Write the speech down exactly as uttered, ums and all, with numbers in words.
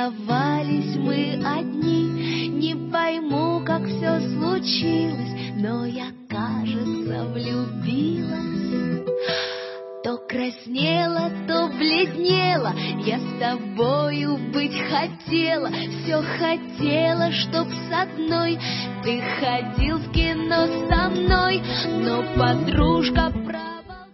оставались мы одни. Не пойму, как все случилось, но я, кажется, влюбилась. То краснела, то бледнела, я с тобою быть хотела. Все хотела, чтоб с одной ты ходил в кино со мной. Но подружка про...